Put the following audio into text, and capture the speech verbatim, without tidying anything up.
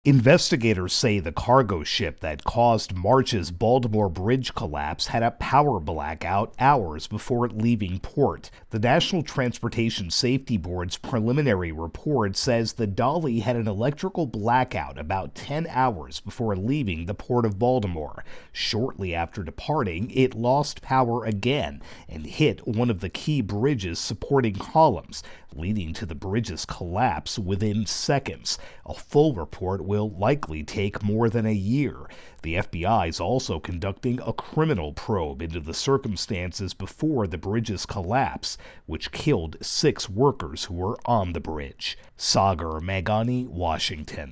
Investigators say the cargo ship that caused March's Baltimore Bridge collapse had a power blackout hours before leaving port. The National Transportation Safety Board's preliminary report says the Dolly had an electrical blackout about ten hours before leaving the Port of Baltimore. Shortly after departing, it lost power again and hit one of the key bridge's supporting columns, leading to the bridge's collapse within seconds. A full report will likely take more than a year. The F B I is also conducting a criminal probe into the circumstances before the bridge's collapse, which killed six workers who were on the bridge. Sagar Meghani, Washington.